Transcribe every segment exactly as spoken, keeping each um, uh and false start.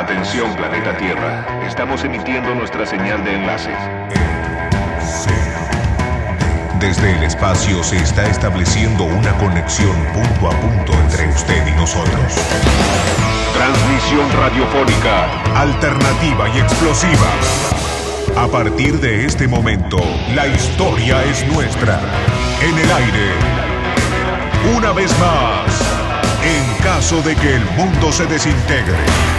Atención, planeta Tierra. Estamos emitiendo nuestra señal de enlace. Desde el espacio se está estableciendo una conexión punto a punto entre usted y nosotros. Transmisión radiofónica alternativa y explosiva. A partir de este momento, la historia es nuestra. En el aire. Una vez más, en caso de que el mundo se desintegre.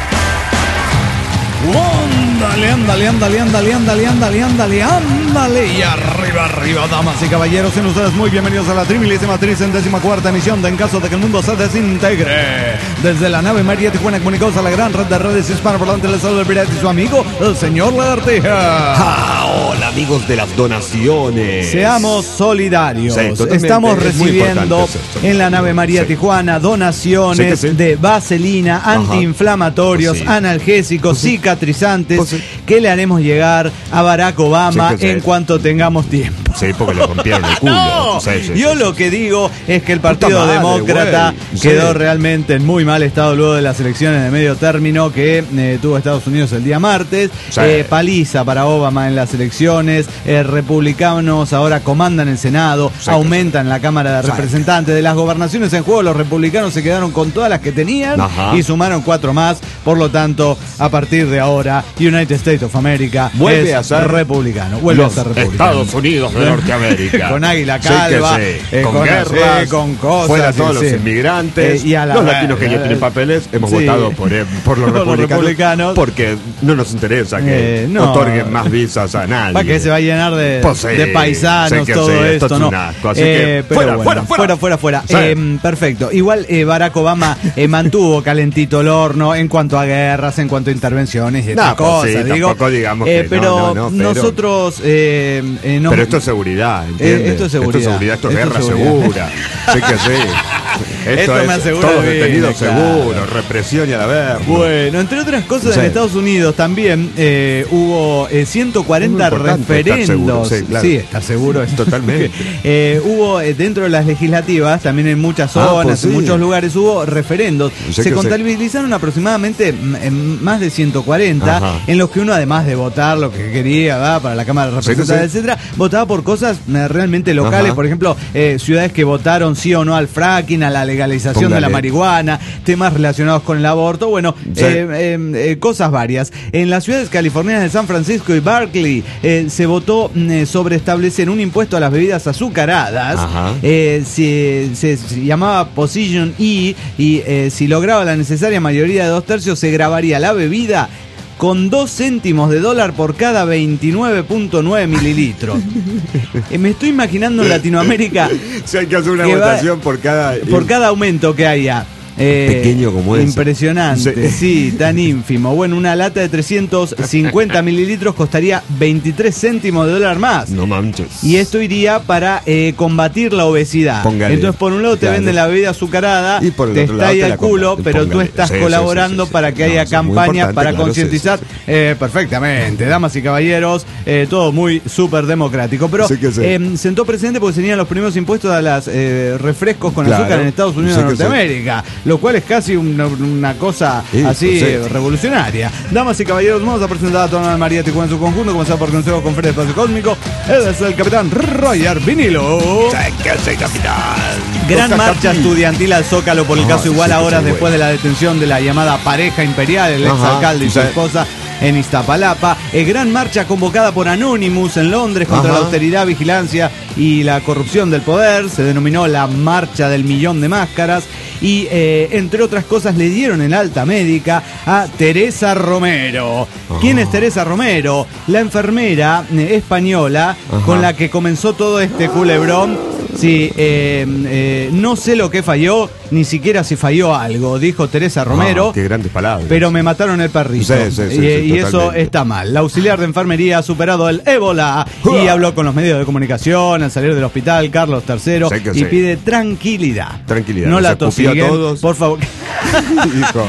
Ándale, ándale, ándale, ándale, ándale, ándale, ándale, ándale. Y arriba, arriba, damas y caballeros, sean ustedes muy bienvenidos a la trimilésima tricentésima cuarta emisión de En caso de que el mundo se desintegre. Desde la nave María Tijuana comunicados a la gran red de redes hispanoparlantes, les saluda el pirata y su amigo, el señor Lagartija. Ah, hola amigos de las donaciones. Seamos solidarios. Sí, estamos recibiendo en la nave María sí. Tijuana donaciones sí sí. de vaselina, ajá, antiinflamatorios, sí. analgésicos, sí. cicatrizantes, pues sí. que le haremos llegar a Barack Obama sí, en sí. cuanto tengamos tiempo. Sí, porque le rompieron el culo. No, sí, sí, yo sí, lo sí. que digo es que el Partido madre, Demócrata güey. quedó sí. realmente en muy mal estado luego de las elecciones de medio término que eh, tuvo Estados Unidos el día martes. Sí. Eh, paliza para Obama en las elecciones. Eh, republicanos ahora comandan el Senado, sí, aumentan sí. la Cámara de Representantes. De las gobernaciones en juego, los republicanos se quedaron con todas las que tenían, ajá, y sumaron cuatro más. Por lo tanto, a partir de ahora, United States of America vuelve es a ser republicano. Vuelve los a ser republicano. Estados Unidos de Norteamérica. Con águila calva, sí, sí. eh, con, con guerras, sí, con cosas. Fuera todos sí, los sí. inmigrantes. Eh, y a la los latinos que ya tienen papeles. Hemos sí. votado por, eh, por, los, por republicanos, los republicanos. Porque no nos interesa que eh, no. otorguen más visas a nadie. Para que se va a llenar de, pues sí, de paisanos todo sí, esto, esto ¿no? Asco, así eh, que fuera, bueno, fuera, fuera, fuera, fuera, fuera. Eh, perfecto. Igual eh, Barack Obama eh, mantuvo calentito el horno en cuanto a guerras, en cuanto a intervenciones y estas no, cosas. Pues sí, digo, tampoco digamos eh, que pero no, no, no, pero nosotros eh, eh, no, pero esto es seguridad, ¿entiendes? Eh, esto es seguridad. Esto es seguridad, esto es guerra es segura. Sí que sí. Esto, esto es me asegura todos bien, detenidos claro. seguros, represión y a la verga. Bueno, entre otras cosas, sí. en Estados Unidos también eh, hubo eh, ciento cuarenta referendos. Seguro, sí, claro. Sí, está seguro. Totalmente. eh, hubo eh, dentro de las legislativas, también en muchas zonas, ah, pues sí. en muchos lugares hubo referendos. Sí, se contabilizaron sí. aproximadamente en más de ciento cuarenta, ajá, en los que uno, además de votar lo que quería, ¿verdad? Para la Cámara de Representantes, sí, etcétera, votaba por cosas eh, realmente locales. Ajá. Por ejemplo, eh, ciudades que votaron sí o no al fracking, a la legalización Póngale. de la marihuana, temas relacionados con el aborto, bueno, sí. eh, eh, eh, cosas varias. En las ciudades californianas de San Francisco y Berkeley eh, se votó eh, sobre establecer un impuesto a las bebidas azucaradas. Eh, se, se, se llamaba Position E y eh, si lograba la necesaria mayoría de dos tercios se grabaría la bebida con dos céntimos de dólar por cada veintinueve punto nueve mililitros. eh, me estoy imaginando en Latinoamérica. Si hay que hacer una votación va, por cada por cada aumento que haya. Eh, pequeño como es. Impresionante, sí. sí, tan ínfimo. Bueno, una lata de trescientos cincuenta mililitros costaría veintitrés céntimos de dólar más. No manches. Y esto iría para eh, combatir la obesidad. Póngale. Entonces, por un lado te claro. venden la bebida azucarada, y por el te estalla el culo, pero póngale. tú estás sí, colaborando sí, sí, sí, para sí. que haya no, campañas para claro, concientizar. Sí, sí, sí. eh, perfectamente, damas y caballeros, eh, todo muy súper democrático. Pero sí sí. eh, sentó precedente porque tenían los primeros impuestos a los eh, refrescos con claro. azúcar en Estados Unidos sí, de Norteamérica. Sí. Lo cual es casi una, una cosa sí, así sí. revolucionaria. Damas y caballeros, vamos a presentar a toda María Tijuana en su conjunto, comenzar por Consejo con Feria de Espacio Cósmico. Él es el capitán Roger Vinilo. ¿Qué soy capitán? Gran Toca marcha capitán. estudiantil al Zócalo por el caso oh, Iguala, sí, horas después bueno. de la detención de la llamada pareja imperial, el exalcalde y su sí. esposa en Iztapalapa. Eh, gran marcha convocada por Anonymous en Londres contra Ajá. la austeridad, vigilancia y la corrupción del poder. Se denominó la Marcha del Millón de Máscaras. Y, eh, entre otras cosas, le dieron el alta médica a Teresa Romero. Oh. ¿Quién es Teresa Romero? La enfermera eh, española Ajá. con la que comenzó todo este culebrón. Sí, eh, eh, no sé lo que falló, ni siquiera si falló algo, dijo Teresa Romero. Oh, qué grandes palabras. Pero me mataron el perrito. Sí, sí, sí, y, sí, y eso está mal. La auxiliar de enfermería ha superado el ébola y habló con los medios de comunicación al salir del hospital, Carlos tercero, sí y sí. pide tranquilidad. Tranquilidad. No la tosiguen, por favor. Dijo.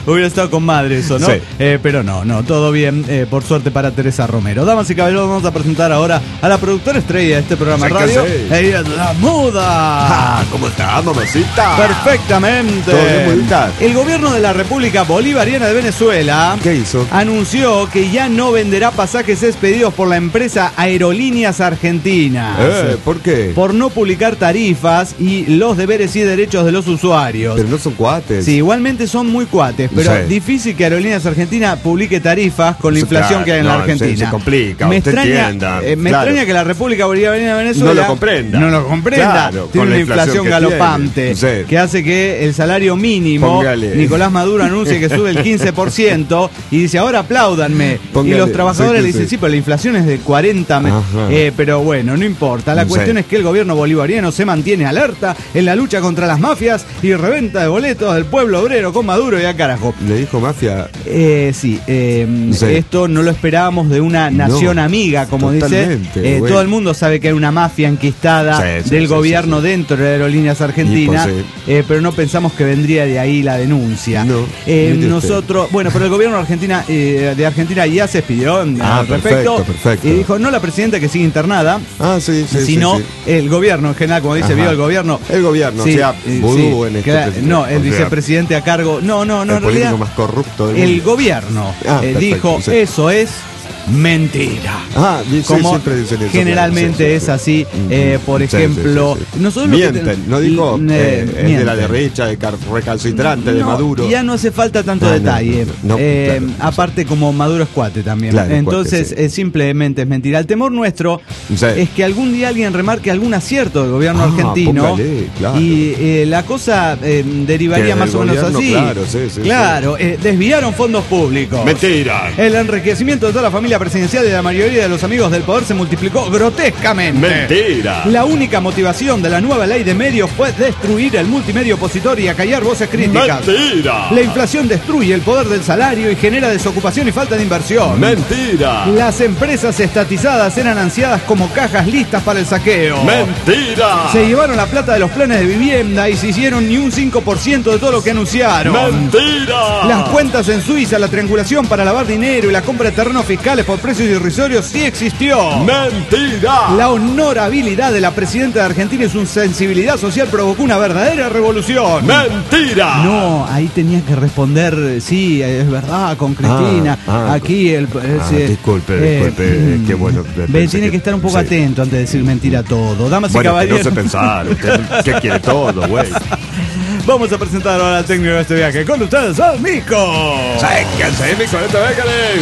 Hubiera estado con madre eso, ¿no? Sí. Eh, pero no, no, todo bien, eh, por suerte para Teresa Romero. Damas y caballeros, vamos a presentar ahora a la productora estrella de este programa de radio. Ella es la muda. Ah, ¿cómo está, mamacita? Perfectamente. ¿Todo bien, mudita? El gobierno de la República Bolivariana de Venezuela ¿Qué hizo? Anunció que ya no venderá pasajes expedidos por la empresa Aerolíneas Argentinas. Eh, ¿Por qué? Por no publicar tarifas y los deberes y derechos de los usuarios. Pero no son cuates. Sí, igualmente son muy cuates, pero Sí. difícil que Aerolíneas Argentinas publique tarifas con la Sí, inflación claro, que hay en no, la Argentina. se- se complica, me usted extraña, entienda, eh, me claro. extraña que la República Bolivariana de Venezuela No lo comprenda. No lo comprenda. Claro, tiene con una la inflación, inflación que galopante tiene. Sí. que hace que el salario mínimo, Póngale. Nicolás Maduro anuncie que sube el quince por ciento y dice, ahora apláudanme. Póngale. Y los trabajadores Sí, sí, le dicen, sí. sí, pero la inflación es de cuarenta. me- Ajá. Eh, pero bueno, no importa. La Sí. cuestión es que el gobierno bolivariano se mantiene alerta en la lucha contra las mafias y reventa de boletos del pueblo obrero con Maduro y a carajo. Le dijo mafia. Eh, sí, eh, Sí. esto no lo esperábamos de una nación No, amiga, como dice. totalmente, Eh, güey. todo el mundo sabe que hay una mafia enquistada Sí, sí, del sí, gobierno sí, sí. dentro de Aerolíneas Argentinas, Y, pues, eh, pero no pensamos que vendría de ahí la denuncia. No, Eh, mire usted. nosotros, bueno, pero el gobierno Argentina, eh, de Argentina ya se expidió eh, Ah, al respecto. perfecto, perfecto. Y dijo, no la presidenta que sigue internada, Ah, sí, sí, sino sí, sí. el gobierno en general, como dice, Ajá. vio el gobierno. El gobierno, Sí, o sea, eh, vudú sí, en este cla- presidente. No, el O sea, vicepresidente a cargo. No, no, no, el en político realidad. más corrupto del El mundo. gobierno Ah, eh, perfecto, dijo, sí. eso es mentira. Ah, sí, Como siempre dicen eso, generalmente claro, sí, es sí. así, Mm, eh, por sí, sí, ejemplo, sí, sí. nosotros lo que Mienten, ten- no dijo eh, eh, es de mienten. la derecha, de car- recalcitrante, de No, Maduro. Ya no hace falta tanto Ah, no, detalle. no, no, Eh, claro, aparte, como Maduro es cuate también. Claro, es Entonces, cuate, sí. eh, simplemente es mentira. El temor nuestro Sí. es que algún día alguien remarque algún acierto del gobierno Ah, argentino. póngale, claro. Y eh, la cosa eh, derivaría Que más del o menos gobierno, así. claro, sí, sí, Claro, eh, desviaron fondos públicos. Mentira. El enriquecimiento de toda la familia presidencial y de la mayoría de los amigos del poder se multiplicó grotescamente. Mentira. La única motivación de la nueva ley de medios fue destruir el multimedio opositor y acallar voces críticas. Mentira. La inflación destruye el poder del salario y genera desocupación y falta de inversión. Mentira. Las empresas estatizadas eran ansiadas como cajas listas para el saqueo. Mentira. Se llevaron la plata de los planes de vivienda y se hicieron ni un cinco por ciento de todo lo que anunciaron. Mentira. Las cuentas en Suiza, la triangulación para lavar dinero y la compra de terrenos fiscales por precios irrisorios sí existió. Mentira. La honorabilidad de la presidenta de Argentina y su sensibilidad social provocó una verdadera revolución. Mentira. No, ahí tenía que responder, sí, es verdad, con Cristina. Ah, ah, Aquí el... Ah, ese, disculpe, eh, disculpe, mm, qué bueno. Ve, pensé tiene que estar un poco sí. atento antes de decir mentira todo. Damas y Bueno, que no caballeros. sé pensar. Usted, ¿qué quiere todo, güey? Vamos a presentar ahora al técnico de este viaje. Con ustedes, al Mico. Sáquense, mi cuarenta déjale.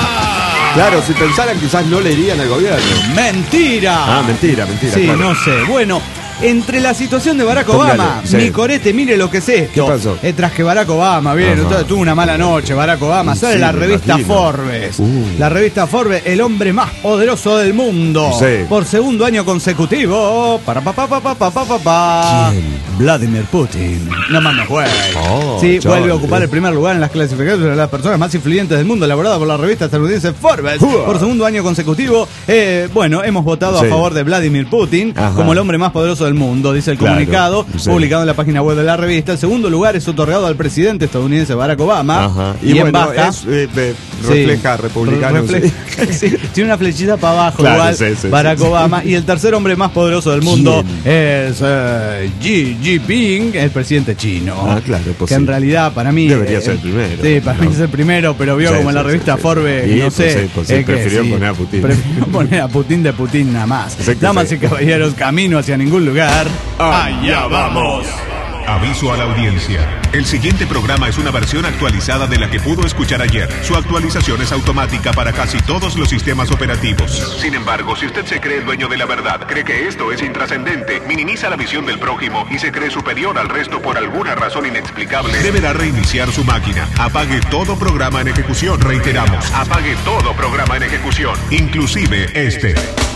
Claro, si pensaran quizás no le irían al gobierno. ¡Mentira! Ah, mentira, mentira. Sí, claro. no sé. Bueno, entre la situación de Barack Póngale, Obama, sí. mi corete, mire lo que es esto. ¿Qué pasó? Eh, tras que Barack Obama, bien, Ajá. entonces tuvo una mala noche, Barack Obama. Sale Sí, la me revista imagino. Forbes. Uh. La revista Forbes, el hombre más poderoso del mundo. Sí. Por segundo año consecutivo. Para pa pa pa pa pa pa pa pa. ¿Quién? Vladimir Putin. No mames, güey. Oh, sí, Charlie. vuelve a ocupar el primer lugar en las clasificaciones de las personas más influyentes del mundo, elaborada por la revista estadounidense Forbes. Uah. Por segundo año consecutivo. Eh, bueno, hemos votado Sí. a favor de Vladimir Putin Ajá. como el hombre más poderoso del mundo, dice el Claro, comunicado, sí. publicado en la página web de la revista. El segundo lugar es otorgado al presidente estadounidense Barack Obama. Ajá. Y, Y, en bueno, baja. es, eh, eh, Sí. refleja republicano. Refle- sí. sí, tiene una flechita para abajo, Claro, igual sí, sí, Barack sí, sí. Obama. Y el tercer hombre más poderoso del mundo es eh, Xi Jinping, el presidente chino. Ah, claro, pues que sí. en realidad para mí Debería eh, ser el primero, Sí, para ¿no? mí es el primero, pero vio Sí, como en la sí, revista sí, sí. Forbes, Sí, no pues sé. sí, pues sí, eh, que prefirió poner a Putin. Prefirió poner a Putin de Putin nada más. Sí, que Damas sí. y caballeros, camino hacia ningún lugar. Allá vamos. Aviso a la audiencia. El siguiente programa es una versión actualizada de la que pudo escuchar ayer. Su actualización es automática para casi todos los sistemas operativos. Sin embargo, si usted se cree el dueño de la verdad, cree que esto es intrascendente, minimiza la visión del prójimo y se cree superior al resto por alguna razón inexplicable, Deberá reiniciar su máquina. Apague todo programa en ejecución. Reiteramos, apague todo programa en ejecución. inclusive este.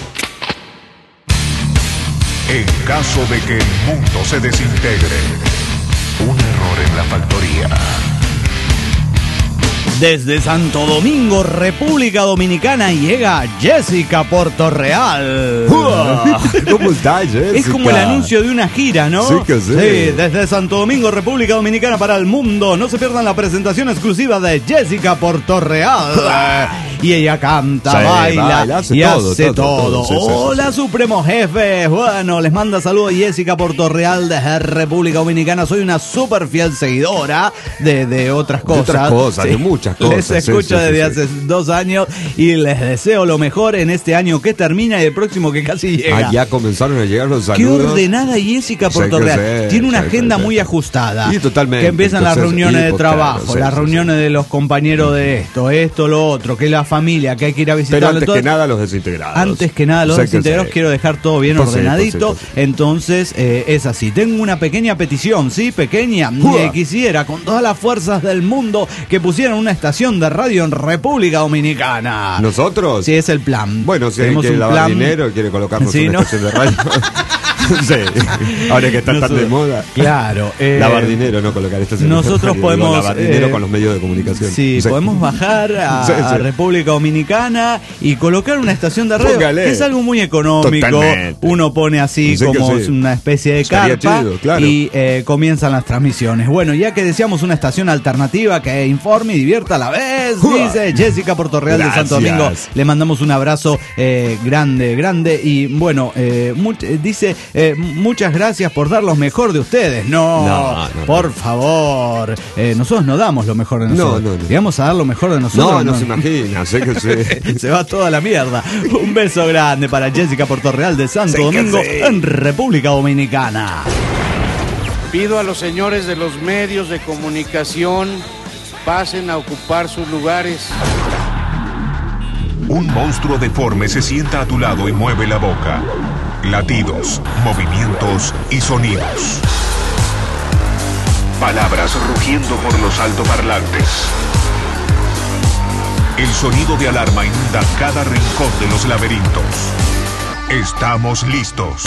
En caso de que el mundo se desintegre, un error en la factoría. Desde Santo Domingo, República Dominicana, llega Jessica Portorreal. ¿Cómo está, Jessica? Es como el anuncio de una gira, ¿no? Sí que sí. Sí, desde Santo Domingo, República Dominicana para el mundo. No se pierdan la presentación exclusiva de Jessica Portorreal. Y ella canta, sí, baila, baila hace y todo, hace todo. todo. todo. Sí, Hola, sí, sí. Supremo Jefe. Bueno, les manda saludos Jessica Portorreal desde República Dominicana. Soy una súper fiel seguidora de, de otras cosas. De otras cosas, sí. de muchas cosas. Les escucho sí, sí, desde sí, hace sí. dos años y les deseo lo mejor en este año que termina y el próximo que casi llega. Ah, ya comenzaron a llegar los saludos. Qué ordenada Jessica Portorreal. Sí, Tiene una sí, agenda sí, muy ajustada. Sí, totalmente. Que empiezan Entonces, las reuniones de trabajo, claro, sí, las sí, reuniones sí. de los compañeros de esto, esto, lo otro, que la familia, que hay que ir a visitar. Pero antes todo. que nada los desintegrados. Antes que nada los sé desintegrados quiero dejar todo bien pues ordenadito. Sí, pues sí, pues sí. Entonces eh, es así. Tengo una pequeña petición, sí, pequeña. Eh, quisiera con todas las fuerzas del mundo que pusieran una estación de radio en República Dominicana. ¿Nosotros? Sí, es el plan. Bueno, si alguien quiere lavar dinero y quiere colocarnos sí, una ¿no? estación de radio. Sí, ahora que está tan de moda. Claro. Eh, lavar dinero, no colocar estación nosotros de radio. podemos. Digo, lavar dinero eh, con los medios de comunicación. Sí, sí. podemos bajar a, sí, sí. a República Dominicana y colocar una estación de radio. Póngale. Es algo muy económico. Totalmente. Uno pone así sí como sí. una especie de Estaría carpa chido, claro. y eh, comienzan las transmisiones. Bueno, ya que deseamos una estación alternativa que informe y divierta a la vez, ¡Uah! Dice Jessica Portorreal de Santo Domingo. Le mandamos un abrazo eh, grande, grande. Y bueno, eh, much, dice. Eh, muchas gracias por dar lo mejor de ustedes. No, no, no por no. favor. Eh, nosotros no damos lo mejor de nosotros. No, no, no. Y vamos a dar lo mejor de nosotros. No, no, no se imagina. Sé que sí. Se va toda la mierda. Un beso grande para Jessica Portorreal de Santo sé Domingo sí. en República Dominicana. Pido a los señores de los medios de comunicación pasen a ocupar sus lugares. Un monstruo deforme se sienta a tu lado y mueve la boca. Latidos, movimientos y sonidos. Palabras rugiendo por los altoparlantes. El sonido de alarma inunda cada rincón de los laberintos. Estamos listos.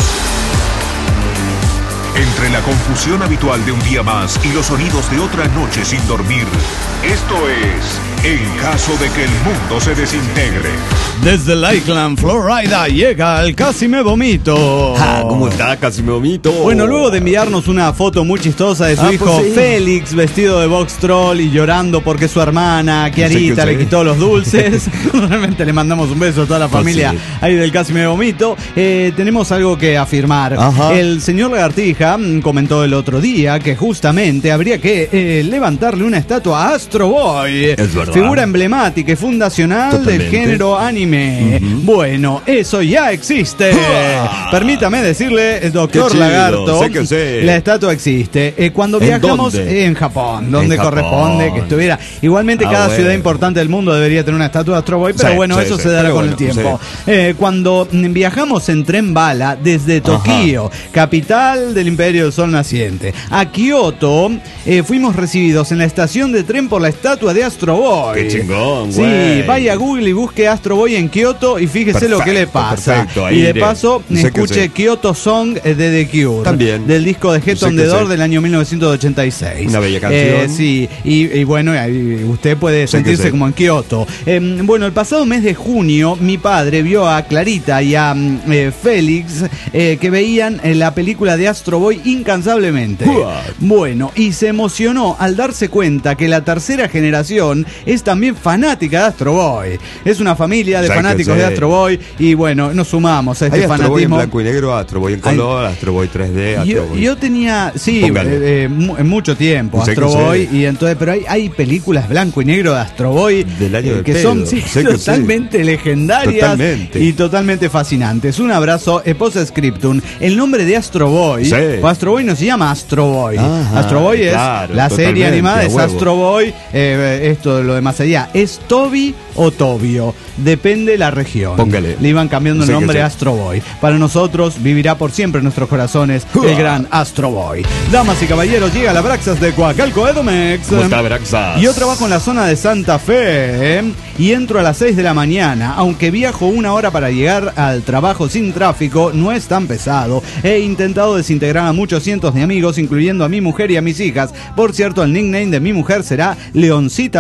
Entre la confusión habitual de un día más y los sonidos de otra noche sin dormir, esto es En Caso de que el Mundo se Desintegre. Desde Lakeland, Florida, llega el Casi Me Vomito. Ah, ¿cómo está? Casi Me Vomito. Bueno, luego de enviarnos una foto muy chistosa de su ah, hijo pues sí. Félix, vestido de Box Troll y llorando porque su hermana, Kiarita, no sé le quitó los dulces. Realmente le mandamos un beso a toda la familia pues sí. ahí del Casi Me Vomito. Eh, tenemos algo que afirmar. Ajá. El señor Lagartija comentó el otro día que justamente habría que eh, levantarle una estatua a Astro Boy. Es verdad. Figura emblemática y fundacional Totalmente. del género anime. Uh-huh. Bueno, eso ya existe. Uh-huh. Permítame decirle, doctor Lagarto, sé que sé. la estatua existe. Eh, cuando viajamos ¿En, en Japón, donde ¿En corresponde Japón? que estuviera. Igualmente ah, cada bueno. ciudad importante del mundo debería tener una estatua de Astro Boy, pero sí, bueno, sí, eso sí, se dará con bueno, el tiempo. Sí. Eh, cuando viajamos en tren bala desde Tokio, Ajá. capital del Imperio del Sol Naciente, a Kioto, eh, fuimos recibidos en la estación de tren por la estatua de Astro Boy. ¡Qué chingón, Sí, wey. vaya a Google y busque Astro Boy en Kioto y fíjese perfecto, lo que le pasa. Perfecto, y de iré. paso, sé escuche Kyoto Song de The Cure. También. Del disco de Head on the Door del año mil novecientos ochenta y seis. Una bella canción. Eh, sí, y, y bueno, usted puede sé sentirse como en Kioto. Eh, bueno, el pasado mes de junio, mi padre vio a Clarita y a eh, Félix eh, que veían eh, la película de Astro Boy incansablemente. What? Bueno, y se emocionó al darse cuenta que la tercera generación es también fanática de Astro Boy. Es una familia de fanáticos de Astro Boy y bueno, nos sumamos a este hay Astro fanatismo. Boy en blanco y negro, Astro Boy en color, hay... Astro Boy tres D, Astro yo, Boy. Yo tenía, sí, eh, eh, en mucho tiempo Astro Boy y entonces, pero hay, hay películas blanco y negro de Astro Boy del año eh, del que pedo. son sí, totalmente legendarias totalmente. y totalmente fascinantes. Un abrazo, eh, post-scriptum. El nombre de Astro Boy, sí. o Astro Boy no se llama Astro Boy. Ajá, Astro Boy es claro, la serie animada, es Astro Boy. Eh, esto lo demás allá es Toby o Tobio, depende la región. Póngale. Le iban cambiando el nombre a Astro Boy. Para nosotros vivirá por siempre en nuestros corazones uh. el gran Astro Boy. Damas y caballeros, llega la Braxas de Coacalco Edomex. ¿Cómo está, Braxas? Yo trabajo en la zona de Santa Fe, ¿eh? y entro a las seis de la mañana. Aunque viajo una hora para llegar al trabajo sin tráfico, no es tan pesado. He intentado desintegrar a muchos cientos de amigos, incluyendo a mi mujer y a mis hijas. Por cierto, el nickname de mi mujer será Leoncita Pata de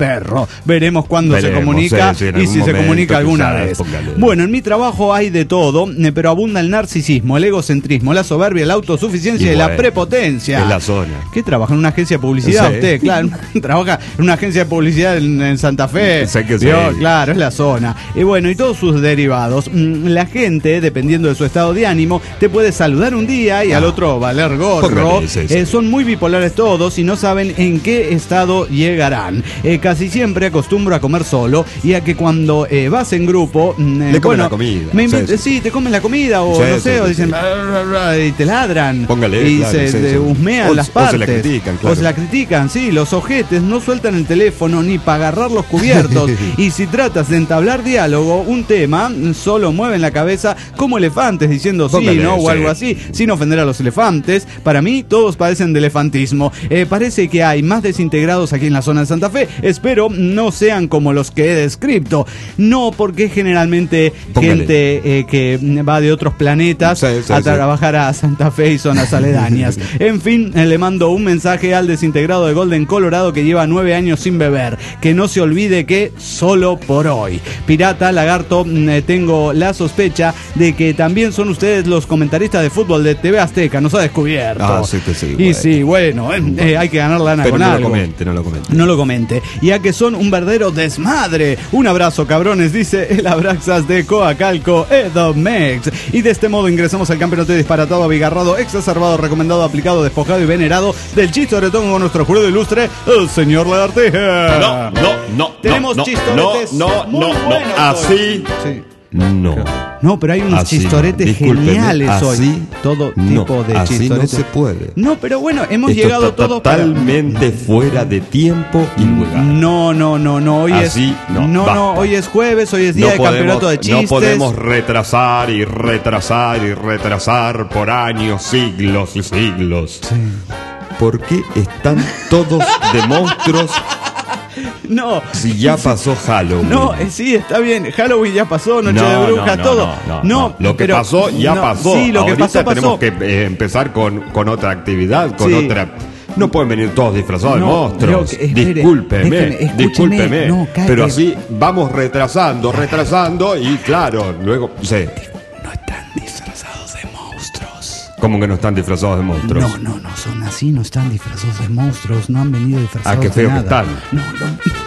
perro. Veremos cuándo Veremos, se comunica sí, sí, y si momento, se comunica alguna quizás, vez. póngale. Bueno, en mi trabajo hay de todo, eh, pero abunda el narcisismo, el egocentrismo, la soberbia, la autosuficiencia y, y bueno, la prepotencia. Es la zona. ¿Qué trabaja en una agencia de publicidad Sí. usted? Claro, trabaja en una agencia de publicidad en, en Santa Fe. Sé que sí. Yo, claro, es la zona. Y bueno, y todos sus derivados. Mm, La gente, dependiendo de su estado de ánimo, te puede saludar un día y ah. al otro valer gorro. Póngale, sí, sí. Eh, son muy bipolares todos y no saben en qué estado llegarán. Eh, casi siempre acostumbro a comer solo y a que cuando eh, vas en grupo, mm, eh, le comen bueno, la comida. Me invent- sí, sí, sí, te comen la comida o sí, no sí, sé, sí, o dicen sí. bla, bla, bla, y te ladran. Póngale, y claro, se sí, de- sí. husmean O- las o partes. se la critican, claro. O se la critican, sí, los ojetes no sueltan el teléfono ni para agarrar los cubiertos. Y si tratas de entablar diálogo, un tema, solo mueven la cabeza como elefantes diciendo sí, Póngale, ¿no? O sí. algo así, sin ofender a los elefantes. Para mí, todos padecen de elefantismo. Eh, parece que hay más desintegrados aquí en la zona de Santa Fe. Espero no sean como los que he descrito. No, porque es generalmente Póngale. gente eh, que va de otros planetas Sí, sí, a sí. trabajar a Santa Fe y zonas aledañas. En fin, eh, le mando un mensaje al desintegrado de Golden, Colorado, que lleva nueve años sin beber. Que no se olvide que solo por hoy. Pirata, Lagarto, mm, eh, tengo la sospecha de que también son ustedes los comentaristas de fútbol de T V Azteca. Nos ha descubierto. Ah, sí que sí, Y bueno. sí, bueno, eh, eh, hay que ganar lana Pero con no algo. lo comente, no lo comente. No lo comente. Ya que son un verdadero desmadre. Un abrazo, cabrones, dice el Abraxas de Coacalco, Edomex. Y de este modo ingresamos al campeonato disparatado, abigarrado, exacerbado, recomendado, aplicado, despojado y venerado del chistoretón con nuestro jurado ilustre, el señor Lagartija. No, no, no. Tenemos no, chistoretes No, no, muy no, no. buenos Así. Sí. No. No, pero hay unos Así no. chistoretes Discúlpeme, geniales así hoy. Todo no, tipo de así chistoretes. no se puede. No, pero bueno, hemos Esto llegado está todos para- totalmente fuera de tiempo y lugar. No, no, no, no. Hoy Así es. no, no, basta. no, hoy es jueves, hoy es día No de podemos, campeonato de chistes. no podemos retrasar y retrasar y retrasar por años, siglos y siglos. Sí. ¿Por qué están todos de monstruos No. si ya pasó Halloween? No, eh, sí, está bien. Halloween ya pasó, Noche No, de no, Brujas, no, todo. no, no, No, no. Lo que pero- pasó ya no, pasó. Sí, lo que Ahorita pasó, pasó. tenemos que eh, empezar con, con otra actividad, con Sí. otra. No pueden venir todos disfrazados No, de monstruos. creo que- espere, discúlpeme, déjeme, escúcheme. discúlpeme. No, cállate. pero así vamos retrasando, retrasando y claro, luego. Sí. No están disfrazados de monstruos. ¿Cómo que no están disfrazados de monstruos? No, no, no son así, no están disfrazados de monstruos, no han venido disfrazados Ah, qué feo de que nada. están. No, no.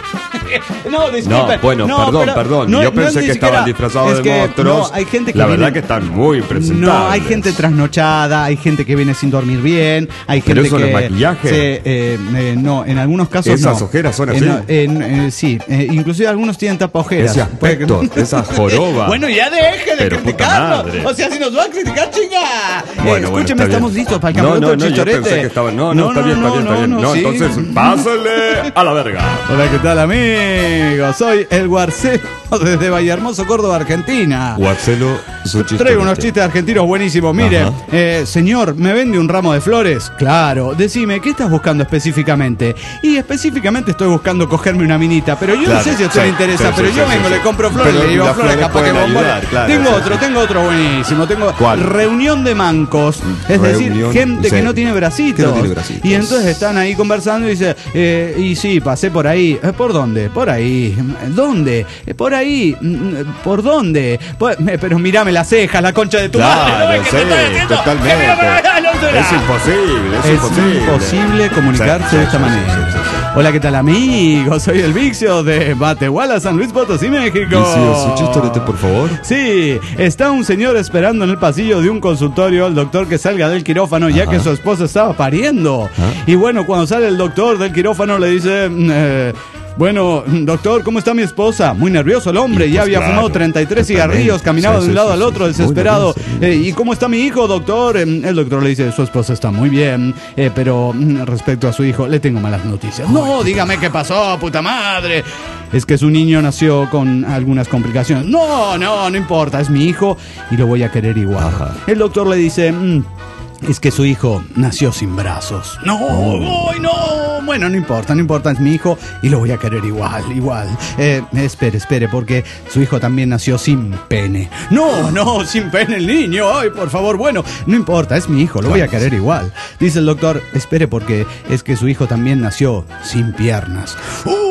No, disculpen. No, bueno, No, perdón, pero perdón. no- Yo no es pensé ni que siquiera- estaban disfrazados es de que, monstruos. no, hay gente que La viene- verdad que están muy presentables. No, hay gente trasnochada, hay gente que viene sin dormir bien, hay ¿Pero gente eso no que... es maquillaje? se, eh, eh, no, en algunos casos ¿Esas no. ojeras son Eh, así? no, en- eh, sí, eh, inclusive algunos tienen tapaojeras. Ese aspecto, Puede que- esa joroba. Bueno, ya deje de Pero puta criticarlo. madre. O sea, si nos va a criticar, chinga. Bueno, Eh, bueno, escúcheme, está bien. estamos listos para el No, campeonato no, del no, yo Chichorete. pensé que estaba. No, no, está bien, está bien, está bien. No, sí. entonces, pásale a la verga. Hola, ¿qué tal, amigos? Soy el Guarcelo desde Vallehermoso, Córdoba, Argentina. Guarcelo, su chiste. Traigo unos chistes argentinos buenísimos. Mire, Ajá. eh, señor, ¿me vende un ramo de flores? Claro. Decime, ¿qué estás buscando específicamente? Y específicamente estoy buscando cogerme una minita, pero yo Claro, no sé si a usted sí, le interesa, sí, pero sí, yo sí, vengo, sí, le sí. compro flores, Pero le llevo las flores, flores capaz que pueden bombones. ayudar, claro, Tengo sí, otro, sí. tengo otro buenísimo. Tengo ¿Cuál? reunión de mancos. Es decir, Reunión, gente sí. que no tiene bracitos. Que no tiene bracitos. Y entonces están ahí conversando y dice, eh, y sí, pasé por ahí. Eh, ¿Por dónde? Por ahí. ¿Dónde? Eh, por ahí. Mm, ¿Por dónde? Por- eh, pero mirame las cejas, la concha de tu madre. ¿No Claro, ves que sí, te estoy diciendo? totalmente. Que mira para allá, no será. Es imposible, es, Es imposible. imposible comunicarse Sí, de sí, esta sí, manera. sí, sí, sí. Hola, ¿qué tal, amigos? Soy el Vixio de Matehuala, San Luis Potosí, México. Vicio, su chistorete, por favor. Sí, está un señor esperando en el pasillo de un consultorio al doctor que salga del quirófano, ya Ajá. que su esposa estaba pariendo. Ah. Y bueno, cuando sale el doctor del quirófano le dice... eh, bueno, doctor, ¿cómo está mi esposa? Muy nervioso el hombre, Y ya pues había claro, fumado treinta y tres totalmente. cigarrillos, caminaba Sí, de un sí, lado sí, al sí, otro, sí. desesperado. Muy nervioso. Eh, ¿Y cómo está mi hijo, doctor? Eh, El doctor le dice, su esposa está muy bien, eh, pero mm, respecto a su hijo, le tengo malas noticias. No, dígame qué pasó, puta madre. Es que su niño nació con algunas complicaciones. No, no, no importa, es mi hijo y lo voy a querer igual. Ajá. El doctor le dice... "Mm, es que su hijo nació sin brazos. No, no, no. Bueno, no importa, no importa, es mi hijo y lo voy a querer igual, igual. Eh, espere, espere, porque su hijo también nació sin pene. No, no, sin pene el niño. Ay, por favor, bueno, no importa, es mi hijo, lo voy a querer igual. Dice el doctor, espere, porque es que su hijo también nació sin piernas. ¡Uh!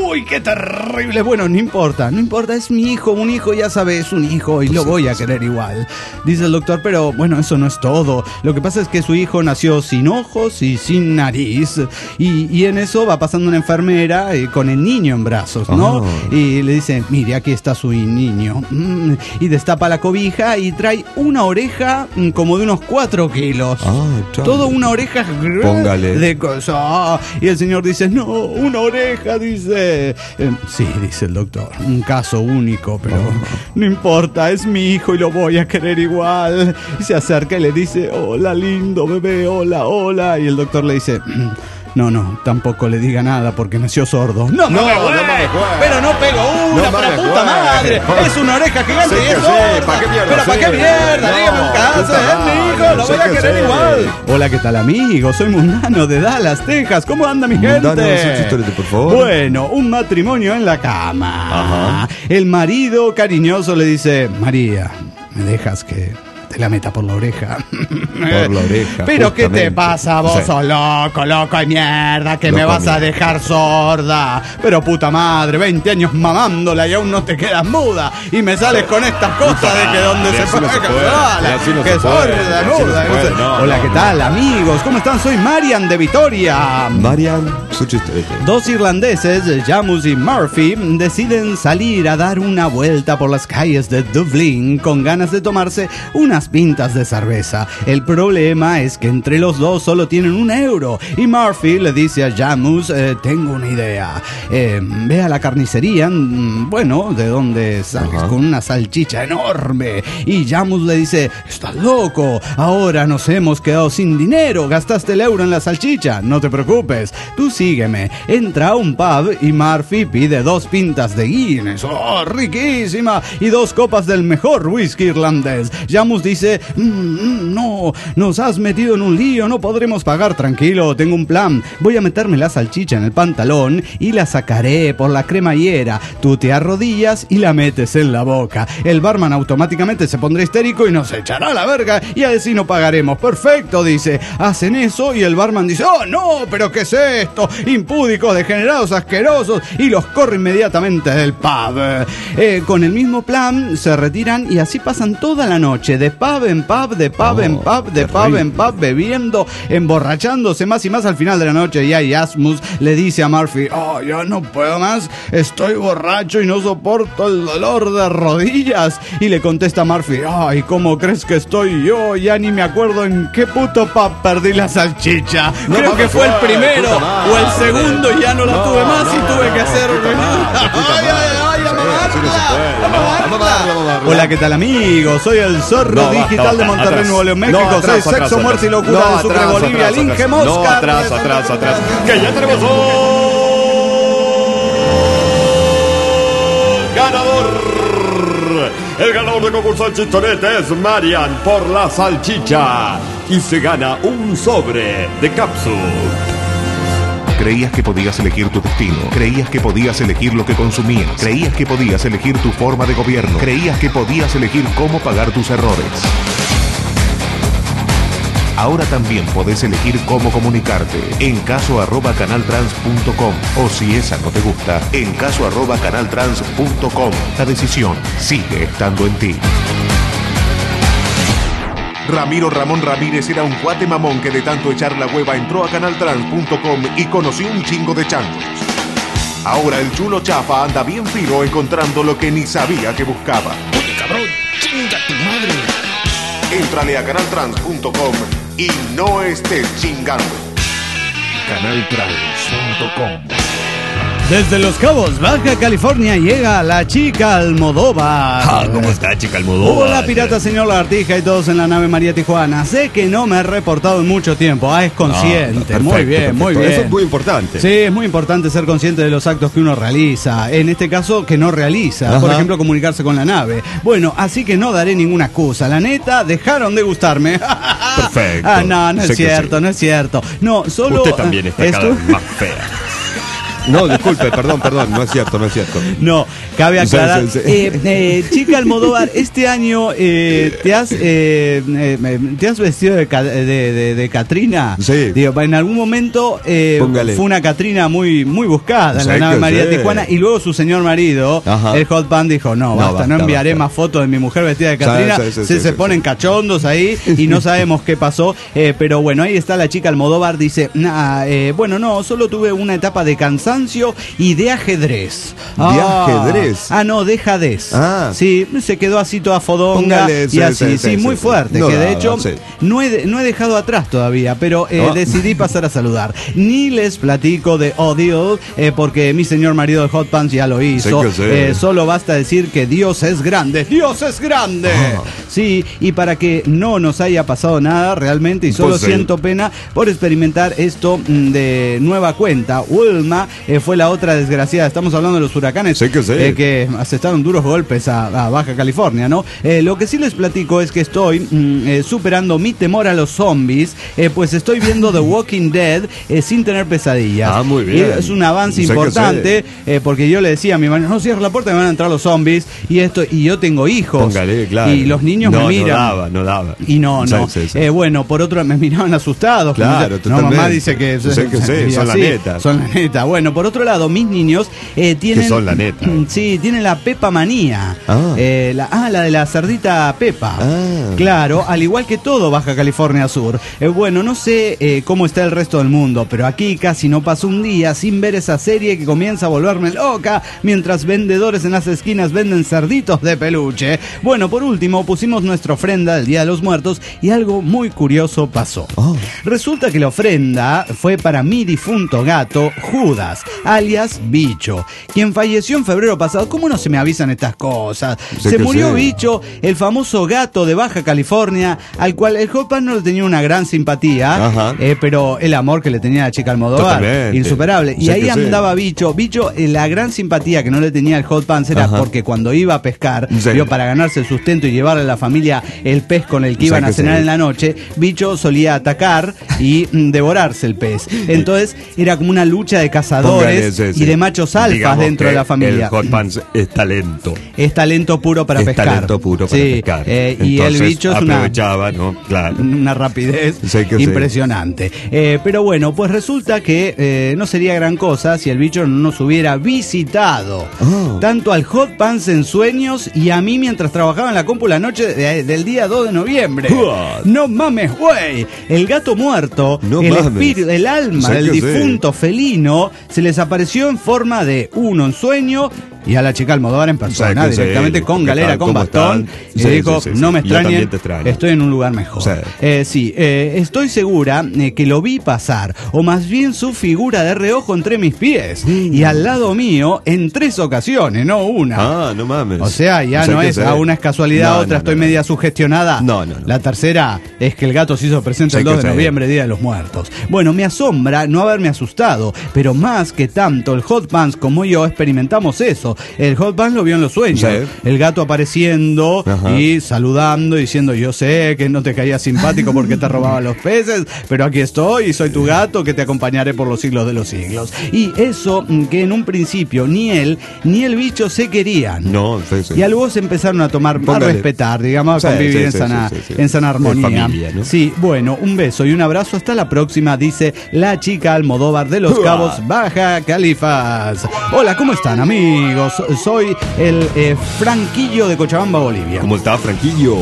uy, qué terrible. Bueno, no importa, no importa, es mi hijo, un hijo, ya sabes, es un hijo y lo voy a querer igual. Dice el doctor, pero bueno, eso no es todo. Lo que pasa es que su hijo nació sin ojos y sin nariz. Y, y en eso va pasando una enfermera eh, con el niño en brazos, ¿no? Oh. Y le dice, mire, aquí está su niño. Mm, y destapa la cobija y trae una oreja mm, como de unos cuatro kilos. Oh, todo una oreja Póngale. de cosa. Y el señor dice, no, una oreja, dice. Eh, sí, dice el doctor, un caso único, pero oh. no importa, es mi hijo y lo voy a querer igual. Y se acerca y le dice, hola lindo bebé, hola, hola. Y el doctor le dice, no, no, tampoco le diga nada porque nació sordo. No, no, no, me no me pero no pego una, no para puta juegue. Madre. Es una oreja gigante sí, y es sorda. Sí, ¿para qué mierda? Pero sí. ¿para qué mierda? No, dígame un caso, es mi hijo, lo voy a querer sí. igual. Hola, ¿qué tal, amigo? Soy Mundano de Dallas, Texas. ¿Cómo anda mi gente? Mundano, por favor. Bueno, un matrimonio en la cama. Ajá. El marido cariñoso le dice, María, ¿me dejas que te la meta por la oreja? Por la oreja. Pero justamente. ¿Qué te pasa? Vos sí. sos loco, loco de mierda, que loco me vas mierda. a dejar sorda. Pero puta madre, veinte años mamándola y aún no te quedas muda. Y me sales con estas cosas puta de que donde se puede sola, que sorda, muda. No no no, Hola, ¿qué tal, amigos? ¿Cómo están? Soy Marian de Vitoria. Marian, su chiste. Dos irlandeses, Jamus y Murphy, deciden salir a dar una vuelta por las calles de Dublín con ganas de tomarse unas pintas de cerveza. El problema es que entre los dos solo tienen un euro y Murphy le dice a Jamus, eh, tengo una idea, eh, ve a la carnicería, bueno, de donde sales uh-huh. con una salchicha enorme. Y Jamus le dice, estás loco, ahora nos hemos quedado sin dinero, gastaste el euro en la salchicha, no te preocupes, tú sígueme. Entra a un pub y Murphy pide dos pintas de Guinness, oh, riquísima, y dos copas del mejor whisky irlandés. Jamus dice, Dice, mm, no, nos has metido en un lío, no podremos pagar. Tranquilo, tengo un plan. Voy a meterme la salchicha en el pantalón y la sacaré por la cremallera. Tú te arrodillas y la metes en la boca. El barman automáticamente se pondrá histérico y nos echará a la verga y así no pagaremos. Perfecto, dice. Hacen eso y el barman dice, oh no, pero ¿qué es esto? Impúdicos, degenerados, asquerosos, y los corre inmediatamente del pub. Eh, con el mismo plan se retiran y así pasan toda la noche de pub en pub, de pub oh, en pub, de pub rico. en pub, bebiendo, emborrachándose más y más. Al final de la noche ya Jamus le dice a Murphy, oh, ya no puedo más, estoy borracho y no soporto el dolor de rodillas. Y le contesta Murphy, ay, ¿cómo crees que estoy yo? Ya ni me acuerdo en qué puto pub perdí la salchicha. No, Creo que fue el primero o el segundo y ya no la no, tuve más no, y tuve no, que hacer... Ay, ay, ay, Hola, ¿qué tal, amigos? Soy el Zorro no, Digital no, de Monterrey, atrás. Nuevo León, México. No, atrás, Soy atrás, Sexo, atrás, Muerte y Locura no, de Sucre, atrás, Bolivia, atrás, Linge Mosca. No, atrás, atrás, atrás. Que ya tenemos un ganador. El ganador de concurso del Chistorete es Marian por la salchicha. Y se gana un sobre de cápsula. Creías que podías elegir tu destino. Creías que podías elegir lo que consumías. Creías que podías elegir tu forma de gobierno. Creías que podías elegir cómo pagar tus errores. Ahora también podés elegir cómo comunicarte. En caso arroba canaltrans punto com. O si esa no te gusta, en caso arroba canaltrans punto com. La decisión sigue estando en ti. Ramiro Ramón Ramírez era un cuate mamón que de tanto echar la hueva entró a canaltrans punto com y conoció un chingo de changos. Ahora el chulo chafa anda bien fino encontrando lo que ni sabía que buscaba. Oye, cabrón, chinga tu madre. Éntrale a canaltrans punto com y no estés chingando. canaltrans punto com. Desde Los Cabos, Baja California, llega la chica Almodóvar. Ah, ¿cómo está, chica Almodóvar? Hola, pirata, señor Lagartija y todos en la nave María Tijuana. Sé que no me he reportado en mucho tiempo. Ah, es consciente. No, perfecto, muy bien, perfecto. muy bien. Eso es muy importante. Sí, es muy importante ser consciente de los actos que uno realiza. En este caso, que no realiza. Ajá. Por ejemplo, comunicarse con la nave. Bueno, así que no daré ninguna excusa. La neta, dejaron de gustarme. Perfecto. Ah, no, no es sé cierto, sí. no es cierto. No, solo... Usted también está cada vez más fea. No, disculpe, perdón, perdón, no es cierto, no es cierto. No, cabe aclarar. Sí, sí, sí. Eh, eh, chica Almodóvar, este año eh, te has eh, eh, te has vestido de, de, de, de Catrina. Sí. Digo, en algún momento eh, fue una Catrina muy, muy buscada en la nave María sí. Tijuana, y luego su señor marido, Ajá. el Hot Pan, dijo, no, basta, no, basta, no enviaré basta. más fotos de mi mujer vestida de Catrina. Sí, sí, sí, se, sí, se sí, ponen sí. cachondos ahí y no sabemos qué pasó, eh, pero bueno, ahí está la chica Almodóvar, dice, nah, eh, bueno, no, solo tuve una etapa de cansancio y de ajedrez. ¿De ah, ajedrez? Ah, no, de jadez. Ah. Sí, se quedó así toda fodonga. Póngale, y sí, así, sí, sí, sí, muy sí, fuerte, no, que de hecho sí. no, he, no he dejado atrás todavía, pero eh, no. decidí pasar a saludar. Ni les platico de Odile, eh, porque mi señor marido de Hot Pants ya lo hizo. Sí, sí. Eh, solo basta decir que Dios es grande, Dios es grande. Oh. Sí, y para que no nos haya pasado nada realmente, y solo pues siento sí. pena por experimentar esto de nueva cuenta. Wilma eh, fue la otra desgraciada. Estamos hablando de los huracanes sí que, sí. Eh, que asestaron duros golpes a, a Baja California, ¿no? Eh, lo que sí les platico es que estoy mm, eh, superando mi temor a los zombies, eh, pues estoy viendo The Walking Dead eh, sin tener pesadillas. Ah, muy bien. Y es un avance sé importante, eh, porque yo le decía a mi marido, no cierres la puerta, me van a entrar los zombies, y esto, y yo tengo hijos. Póngale, claro. Y los niños no, me miran. No daba, no daba. Y no, no. Sí, sí, sí. Eh, bueno, por otro me miraban asustados. Claro, no, mamá dice que, sé que sí, son la neta. Son la neta. Bueno, por otro lado, mis niños eh, tienen... Que son la neta. Sí, tienen la Pepa manía. Ah. Eh, la, ah, la de la cerdita Pepa. Ah. Claro, al igual que todo Baja California Sur. Eh, bueno, no sé eh, cómo está el resto del mundo, pero aquí casi no pasó un día sin ver esa serie que comienza a volverme loca mientras vendedores en las esquinas venden cerditos de peluche. Bueno, por último, pusimos nuestra ofrenda del Día de los Muertos y algo muy curioso pasó. Oh. Resulta que la ofrenda fue para mi difunto gato, Judas, alias Bicho, quien falleció en febrero pasado. ¿Cómo no se me avisan estas cosas? Sé se murió sé. Bicho, el famoso gato de Baja California, al cual el Hot Pan no le tenía una gran simpatía, eh, pero el amor que le tenía a la chica Almodóvar, Totalmente. insuperable. Y sé ahí andaba sé. Bicho. Bicho, eh, la gran simpatía que no le tenía el Hot Pants era Ajá. porque cuando iba a pescar, sí. vio, para ganarse el sustento y llevarle a la familia el pez con el que iban a cenar sí. en la noche, Bicho solía atacar y mm, devorarse el pez. Entonces era como una lucha de cazadores Póngale, sí, sí. y de machos alfas Digamos dentro de la familia. El Hot Pants es talento. Es talento puro para es pescar. talento puro para sí. pescar. Eh, y el Bicho es una, ¿no? claro. una rapidez impresionante. Sí. Eh, pero bueno, pues resulta que eh, no sería gran cosa si el Bicho no nos hubiera visitado. Oh. Tanto al Hot Pants en sueños y a mí mientras trabajaba en la compu la noche de, del día dos de noviembre. What? No mames, güey. El gato muerto, no el mames. espíritu, el alma del difunto sé. felino se les apareció en forma de uno en sueño y a la chica Almodóvar en persona, directamente sí, con galera, con bastón, y sí, dijo, sí, sí, no sí. me extrañen, estoy en un lugar mejor. Sí, eh, sí eh, estoy segura eh, que lo vi pasar, o más bien su figura de reojo entre mis pies, mm. y al lado mío en tres ocasiones, no una. Ah, no mames. O sea, ya o sea no es, a una es casualidad, no, otra no, estoy no, media no. sugestionada. No, no, no. La tercera es que el gato se hizo presente el dos de noviembre, Día de los Muertos. Bueno, me asombra no haberme asustado, pero más que tanto el Hot Pants como yo experimentamos eso. El Hot Pants lo vio en los sueños. Sí. El gato apareciendo Ajá. y saludando, diciendo, yo sé que no te caía simpático porque te robaba los peces, pero aquí estoy y soy tu gato que te acompañaré por los siglos de los siglos. Y eso que en un principio ni él ni el bicho se querían. No, sí, sí. Y luego se empezaron a tomar, Póngale. a respetar, digamos, a sí, convivir sí, en, sí, sana, sí, sí, sí. en sana armonía. Familia, ¿no? Sí, bueno, un beso y un abrazo. Hasta la próxima, dice la chica Almodóvar de Los Cabos, Baja Califas. Hola, ¿cómo están, amigos? Soy el eh, Franquillo de Cochabamba, Bolivia. ¿Cómo está, Franquillo?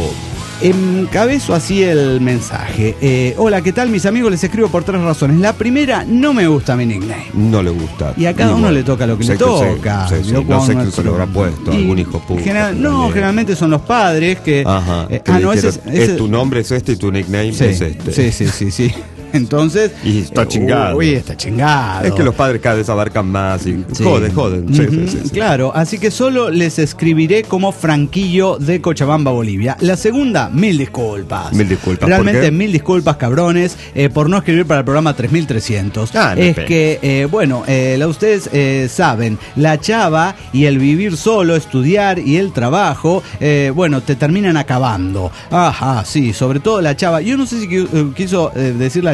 Encabezo así el mensaje. Eh, hola, ¿qué tal, mis amigos? Les escribo por tres razones. La primera, no me gusta mi nickname. No le gusta. Y a cada uno le toca lo que le toca. Sí, sí, no sé quién se lo habrá puesto, algún hijo puto. General, no, generalmente son los padres que... Ajá. Eh, ah, no, ese, ese, es tu nombre es este y tu nickname sí, es este. Sí, sí, sí, sí. Entonces... Y está chingado. Uy, está chingado. Es que los padres cada vez abarcan más y sí. joden, joden. Sí, uh-huh, sí, sí, sí. Claro, así que solo les escribiré como Franquillo de Cochabamba, Bolivia. La segunda, mil disculpas. Mil disculpas. Realmente mil disculpas, cabrones, eh, por no escribir para el programa tres mil trescientos. Ah, no es que, eh, bueno, eh, la, ustedes eh, saben, la chava y el vivir solo, estudiar y el trabajo, eh, bueno, te terminan acabando. Ajá, sí, sobre todo la chava. Yo no sé si quiso eh, decir la chava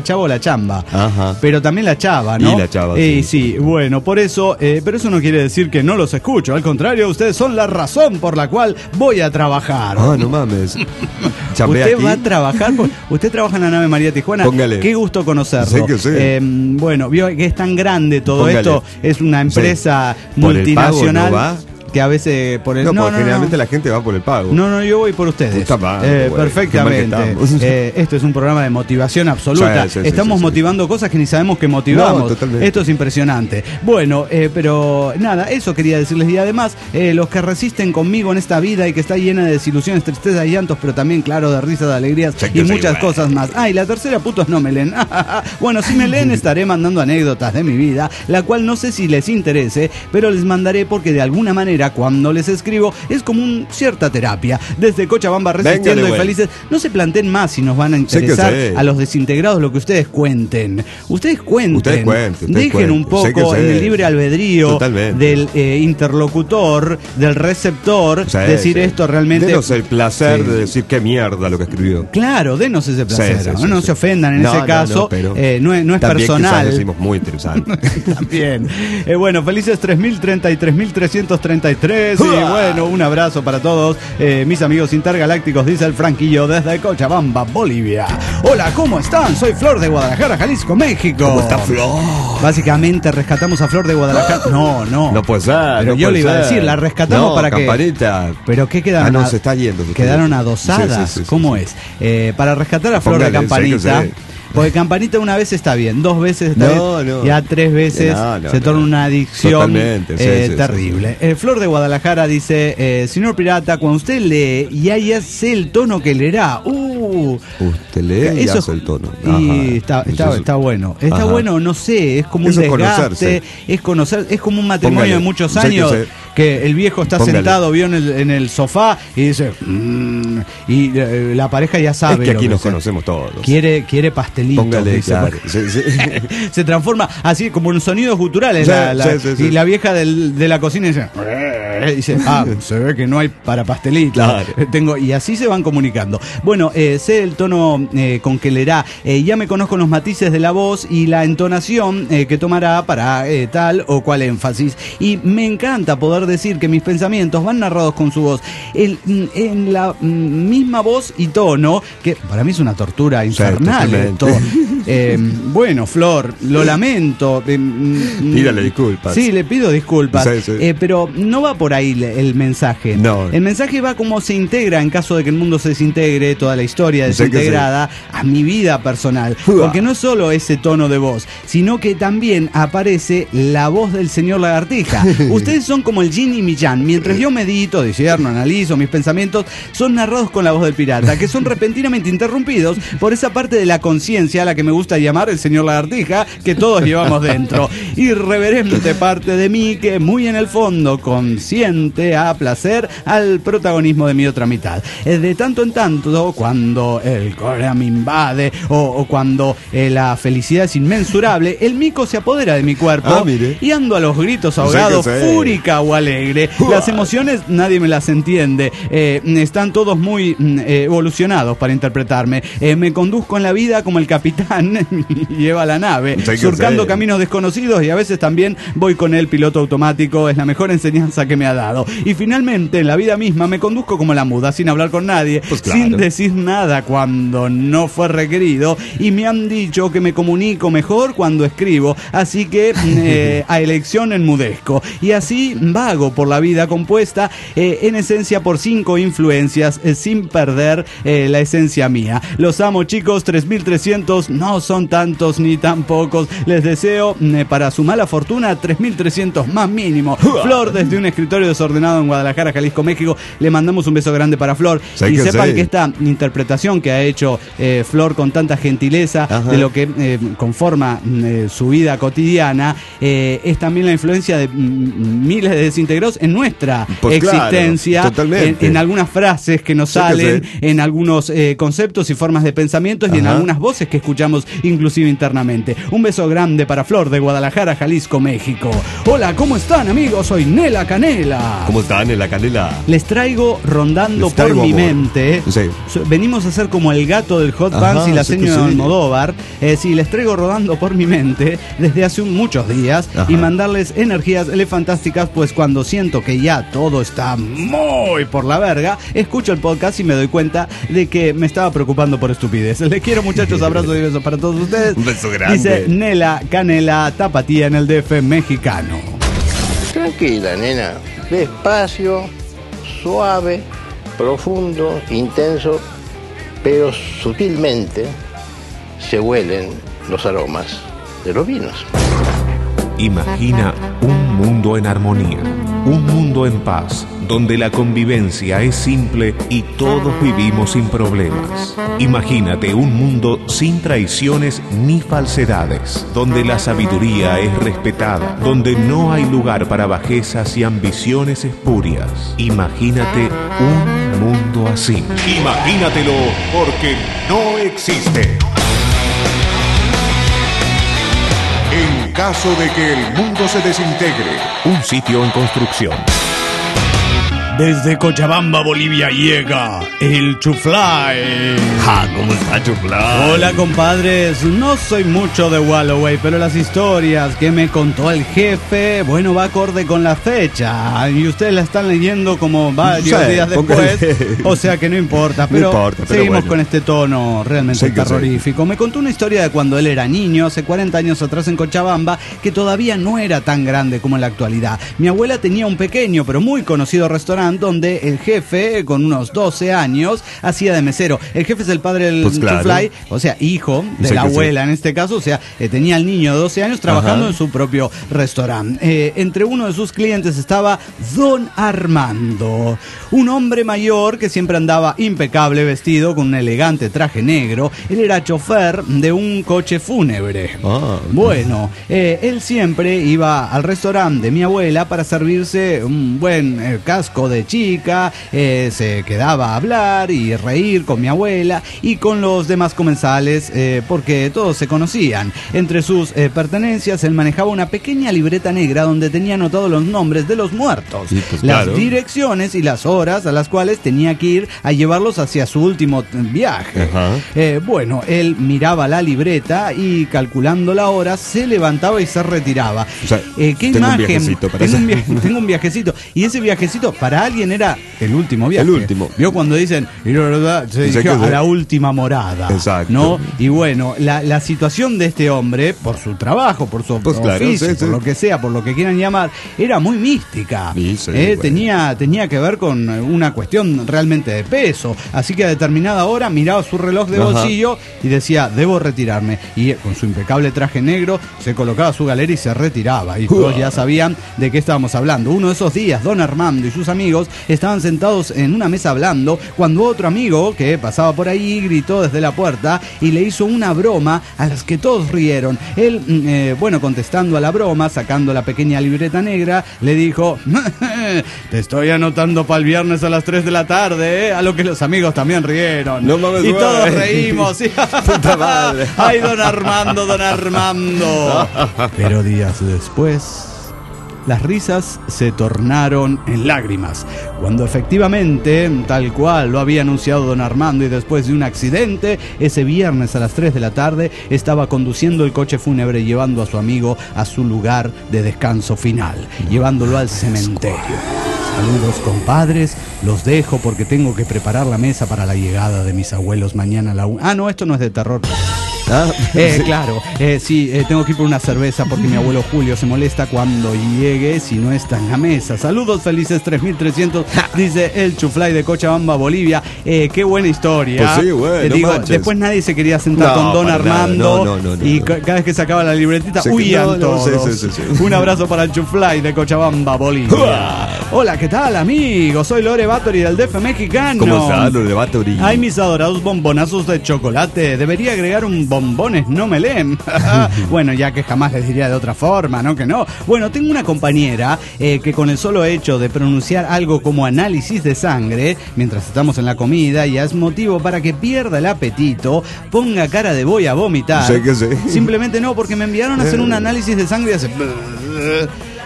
chava o la chamba. Ajá. Pero también la chava, ¿no? Y la chava, eh, sí. sí, bueno, por eso, eh, pero eso no quiere decir que no los escucho. Al contrario, ustedes son la razón por la cual voy a trabajar. Ah, no mames. Usted aquí. va a trabajar, por, usted trabaja en la nave María Tijuana. Póngale. Qué gusto conocerlo. Sí que sí. Eh, bueno, vio que es tan grande todo Póngale. esto, es una empresa Sí. ¿Por multinacional. el pago no va? Que a veces por el No, no, porque no, generalmente no. la gente va por el pago. No, no, yo voy por ustedes. Puta madre, Eh, güey, perfectamente. qué mal que estamos. Eh, esto es un programa de motivación absoluta. Sí, sí, sí, Estamos sí, sí. motivando cosas que ni sabemos que motivamos. No, totalmente. Esto es impresionante. Bueno, eh, pero nada, eso quería decirles. Y además, eh, los que resisten conmigo en esta vida y que está llena de desilusiones, tristezas y llantos, pero también, claro, de risas, de alegrías Sí, y que sí, muchas güey. cosas más. Ah, y la tercera, putos no me leen. Bueno, si me leen, estaré mandando anécdotas de mi vida, la cual no sé si les interese, pero les mandaré porque de alguna manera, cuando les escribo, es como un, cierta terapia. Desde Cochabamba, resistiendo Véngale, y güey. felices. No se planteen más si nos van a Sé que interesar sé. a los desintegrados lo que ustedes cuenten. Ustedes cuenten. Ustedes cuenten, ustedes Dejen cuenten. un Sé que poco sé. en el libre albedrío Totalmente. del eh, interlocutor, del receptor, Sí, decir sí. esto realmente. Denos el placer Sí. de decir qué mierda lo que escribió. Claro, denos ese placer. Sí, sí, ¿no? sí, no sí. se ofendan en No, ese no, caso. no, pero eh, no, es- no es también personal. quizás decimos muy interesante. También. Eh, bueno, felices tres mil treinta y tres mil trescientos treinta y tres. Y bueno, un abrazo para todos eh, mis amigos intergalácticos, dice el Franquillo desde Cochabamba, Bolivia. Hola, ¿cómo están? Soy Flor de Guadalajara, Jalisco, México. ¿Cómo está Flor? Básicamente rescatamos a Flor de Guadalajara. No, no. No puede ser. Pero no yo puede le iba a ser. decir, la rescatamos no, para que. Campanita. ¿Pero qué quedaron? Ah, no, a- se está yendo. se está Quedaron yendo. adosadas. Sí, sí, sí, ¿Cómo sí, es? Eh, para rescatar a Flor Póngale, de sé que Campanita. sé. Porque Campanita una vez está bien, dos veces está No, bien, no. ya tres veces No, no, se torna no. una adicción Totalmente, sí, eh, sí, sí, terrible. Eh, Flor de Guadalajara dice, eh, señor pirata, cuando usted lee, ya ya sé el tono que leerá. Uh, Usted lee y eso hace el tono. Y Ajá. está, está, Eso- está bueno. Está Ajá. bueno, no sé, es como un Eso es desgaste, conocerse. es conocer, es como un matrimonio Póngale, de muchos sé que años, sé. que el viejo está Póngale. sentado, vio en el, en el sofá y dice, "Mm", y eh, la pareja ya sabe. Es que lo aquí nos sea. conocemos todos. Quiere, quiere pastelitos. Póngale, dice, claro. porque- Sí, sí. se transforma así como en sonidos guturales. Sí, la- la- sí, sí, sí. Y la vieja del- de la cocina dice, "Eh", dice, ah, se ve que no hay para pastelitos. Claro. Tengo, y así se van comunicando. Bueno, eh, sé el tono eh, con que leerá. Eh, ya me conozco los matices de la voz y la entonación eh, que tomará para eh, tal o cual énfasis. Y me encanta poder decir que mis pensamientos van narrados con su voz. El- en la mm, misma voz y tono, que para mí es una tortura infernal. totalmente. esto. Eh, bueno, Flor, lo lamento. Eh, mm, Pídale disculpas. Sí, le pido disculpas. Sí, sí. Eh, pero no va por ahí le- el mensaje. No. El mensaje va como se integra en caso de que el mundo se desintegre, toda la historia Sé que desintegrada, a mi vida personal. Porque no es solo ese tono de voz, sino que también aparece la voz del señor Lagartija. Ustedes son como el yin y mi yang. Mientras yo medito, discierno, analizo mis pensamientos, son narrados con la voz del pirata, que son repentinamente interrumpidos por esa parte de la conciencia a la que me gusta llamar el señor Lagartija, que todos llevamos dentro. Irreverente parte de mí que muy en el fondo consciente a placer al protagonismo de mi otra mitad. Eh, De tanto en tanto, cuando el cólera me invade o, o cuando eh, la felicidad es inmensurable, el mico se apodera de mi cuerpo Ah, mire. y ando a los gritos ahogados, Sé que sé. fúrica o alegre. Las emociones nadie me las entiende. Eh, están todos muy mm, eh, evolucionados para interpretarme. Eh, me conduzco en la vida como el capitán y lleva la nave, Sé que surcando sé. caminos desconocidos y a veces también voy con el piloto automático. Es la mejor enseñanza que me ha dado. Y finalmente en la vida misma me conduzco como la muda, sin hablar con nadie, Pues claro. sin decir nada cuando no fue requerido. Y me han dicho que me comunico mejor cuando escribo, así que eh, a elección enmudezco. Y así vago por la vida compuesta eh, en esencia por cinco influencias, eh, sin perder eh, la esencia mía. Los amo, chicos. Tres mil trescientos no son tantos ni tan pocos. Les deseo eh, para su mala fortuna tres mil trescientos más mínimo. Flor desde un escritorio desordenado en Guadalajara, Jalisco, México. Le mandamos un beso grande para Flor. Sé Y que sepan sé. que esta interpretación que ha hecho eh, Flor con tanta gentileza Ajá. de lo que eh, conforma eh, su vida cotidiana eh, es también la influencia de mm, miles de desintegrados en nuestra Pues claro, existencia, totalmente. en, en algunas frases que nos Sé que salen, sé. en algunos eh, conceptos y formas de pensamientos y en Ajá. algunas voces que escuchamos inclusive internamente. Un beso grande para Flor de Guadalajara, Jalisco, México. Hola, ¿cómo están, amigos? Soy Nela Cané. Nela. ¿Cómo está, Nela Canela? Les traigo rondando Les traigo por mi amor. mente. Sí. Venimos a ser como el gato del Hot Ajá, Buns y la sí señora que sí. Almodóvar. Eh, sí, les traigo rodando por mi mente desde hace un- muchos días. Ajá. Y mandarles energías elefantásticas, pues cuando siento que ya todo está muy por la verga, escucho el podcast y me doy cuenta de que me estaba preocupando por estupideces. Les quiero, muchachos, abrazos y besos para todos ustedes. Un beso grande. Dice Nela Canela, tapatía en el D F mexicano. Tranquila, nena. Despacio, suave, profundo, intenso, pero sutilmente se huelen los aromas de los vinos. Imagina un mundo en armonía, un mundo en paz, donde la convivencia es simple y todos vivimos sin problemas. Imagínate un mundo sin traiciones ni falsedades, donde la sabiduría es respetada, donde no hay lugar para bajezas y ambiciones espurias. Imagínate un mundo así. Imagínatelo porque no existe. En caso de que el mundo se desintegre, un sitio en construcción. Desde Cochabamba, Bolivia, llega el Chuflay. Ja, ¿cómo está, Chuflay? Hola, compadres. No soy mucho de Walloway, pero las historias que me contó el jefe, bueno, va acorde con la fecha. Y ustedes la están leyendo como varios Sí, días póngale. después. O sea que no importa. No Pero importa, pero seguimos bueno. con este tono realmente Sí que sí. terrorífico. Me contó una historia de cuando él era niño, hace cuarenta años atrás en Cochabamba, que todavía no era tan grande como en la actualidad. Mi abuela tenía un pequeño, pero muy conocido restaurante donde el jefe, con unos doce años, hacía de mesero. El jefe es el padre del Pues claro. Chuflay, o sea, hijo de Sí la que sí. abuela en este caso, o sea, eh, tenía al niño de doce años trabajando Ajá. en su propio restaurante. Eh, entre uno de sus clientes estaba Don Armando, un hombre mayor que siempre andaba impecable vestido con un elegante traje negro. Él era chofer de un coche fúnebre. Ah. Bueno, eh, él siempre iba al restaurante de mi abuela para servirse un buen eh, casco de chica, eh, se quedaba a hablar y reír con mi abuela y con los demás comensales, eh, porque todos se conocían. Entre sus eh, pertenencias, él manejaba una pequeña libreta negra donde tenía anotados los nombres de los muertos, Sí, pues, las claro. direcciones y las horas a las cuales tenía que ir a llevarlos hacia su último eh, viaje. Ajá. Eh, bueno, él miraba la libreta y calculando la hora se levantaba y se retiraba. O sea, Eh, ¿qué tengo un imagen? viajecito para tengo, un hacer. viaje- tengo un viajecito. Y ese viajecito para alguien era el último viaje. El último. Vio cuando dicen, y la verdad, se Dice dirigió que- a la última morada. Exacto. ¿No? Y bueno, la, la situación de este hombre, por su trabajo, por su Pues claro, oficio, sí, por sí. lo que sea, por lo que quieran llamar, era muy mística. Sí, sí, Eh, bueno. tenía, tenía que ver con una cuestión realmente de peso. Así que a determinada hora miraba su reloj de Ajá. bolsillo y decía, debo retirarme. Y con su impecable traje negro se colocaba su galera y se retiraba. Y todos ya sabían de qué estábamos hablando. Uno de esos días, don Armando y sus amigos estaban sentados en una mesa hablando cuando otro amigo que pasaba por ahí gritó desde la puerta y le hizo una broma a las que todos rieron. Él, mm, eh, bueno, contestando a la broma, sacando la pequeña libreta negra, le dijo, te estoy anotando para el viernes a las tres de la tarde, ¿eh? A lo que los amigos también rieron. No mames, y güey. todos reímos. ¿sí? Puta madre. Ay, don Armando, don Armando. Pero días después, las risas se tornaron en lágrimas, cuando efectivamente, tal cual lo había anunciado don Armando, y después de un accidente, ese viernes a las tres de la tarde, estaba conduciendo el coche fúnebre llevando a su amigo a su lugar de descanso final, llevándolo al cementerio. Saludos, compadres, los dejo porque tengo que preparar la mesa para la llegada de mis abuelos mañana a la una. Ah, no, esto no es de terror. Ah, Eh, sí. claro, eh, sí, eh, tengo que ir por una cerveza porque mi abuelo Julio se molesta cuando llegue si no está en la mesa. Saludos felices tres mil trescientos, dice el Chuflay de Cochabamba, Bolivia. Eh, qué buena historia. Pues sí, bueno, Eh, digo, manches. después nadie se quería sentar No, con don para nada. Armando No, no, no, no, y no. ca- cada vez que sacaba la libretita Se- huían no, no, todos. sí, sí, sí, sí. Un abrazo para el Chuflay de Cochabamba, Bolivia. Hola, ¿qué tal, amigos? Soy Lore Batory del D F mexicano. ¿Cómo está, lo de Bathory? Ay, mis adorados bombonazos de chocolate. Debería agregar un bombones no me leen. Bueno, ya que jamás les diría de otra forma, ¿no? Que no. Bueno, tengo una compañera eh, que con el solo hecho de pronunciar algo como análisis de sangre, mientras estamos en la comida, ya es motivo para que pierda el apetito, ponga cara de voy a vomitar. Sí que sí. Simplemente no, porque me enviaron a hacer un análisis de sangre y hace...